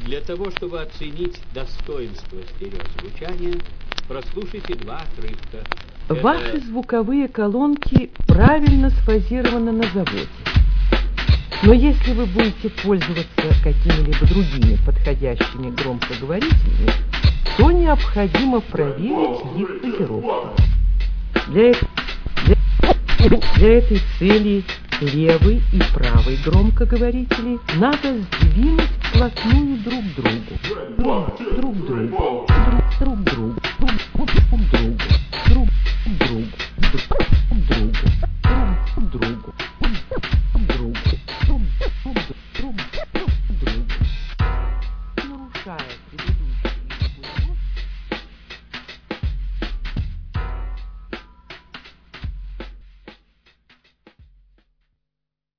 Для того, чтобы оценить достоинство стереозвучания, прослушайте два отрывка. Ваши звуковые колонки правильно сфазированы на заводе. Но если вы будете пользоваться какими-либо другими подходящими громкоговорителями, то необходимо проверить их дозировку. Для этой цели левый и правый громкоговорители надо сдвинуть вплотную друг к другу.